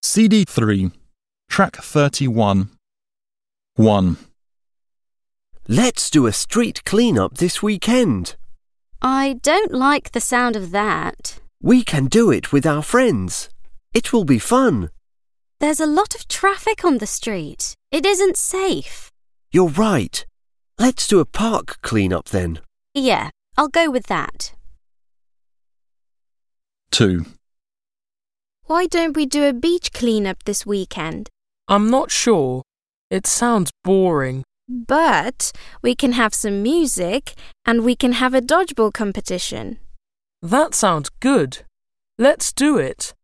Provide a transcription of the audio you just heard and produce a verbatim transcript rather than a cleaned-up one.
C D three, track thirty-one. one. Let's do a street clean-up this weekend. I don't like the sound of that. We can do it with our friends. It will be fun. There's a lot of traffic on the street. It isn't safe. You're right. Let's do a park clean-up then. Yeah, I'll go with that. two. Why don't we do a beach clean-up this weekend? I'm not sure. It sounds boring. But we can have some music and we can have a dodgeball competition. That sounds good. Let's do it.